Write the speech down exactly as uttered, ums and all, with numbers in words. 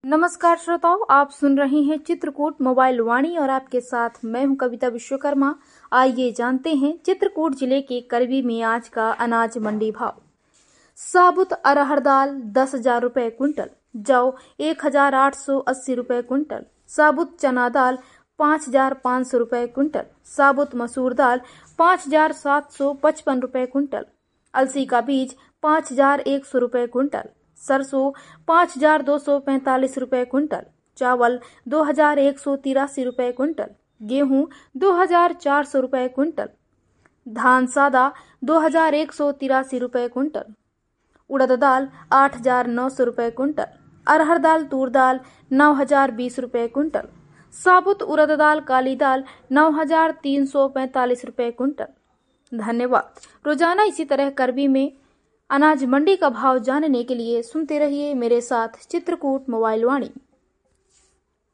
नमस्कार श्रोताओं, आप सुन रहे हैं चित्रकूट मोबाइल वाणी और आपके साथ मैं हूं कविता विश्वकर्मा। आइए जानते हैं चित्रकूट जिले के करबी में आज का अनाज मंडी भाव। साबुत अरहर दाल दस हजार रूपए क्विंटल, जौ एक हजार आठ सौ अस्सी रूपए क्विंटल, साबुत चना दाल पाँच हजार पाँच सौ रूपए क्विंटल, साबुत मसूर दाल पाँच हजार सात सौ पचपन रूपए क्विंटल, अलसी का बीज पाँच हजार एक सौ रूपए क्विंटल, सरसों पाँच हजार दो सौ पैंतालीस रूपए क्विंटल, चावल दो हजार एक सौ तिरासी रूपए क्विंटल, गेहूं दो हजार चार सौ रूपए क्विंटल, धान सादा दो हजार एक सौ तिरासी रूपए क्विंटल, उड़द दाल आठ हजार नौ सौ रूपए क्विंटल, अरहर दाल तूर दाल नौ हजार बीस रूपए क्विंटल, साबुत उड़द दाल काली दाल नौ हजार तीन सौ पैंतालीस रूपए क्विंटल। धन्यवाद। रोजाना इसी तरह करबी में अनाज मंडी का भाव जानने के लिए सुनते रहिए मेरे साथ चित्रकूट मोबाइल वाणी।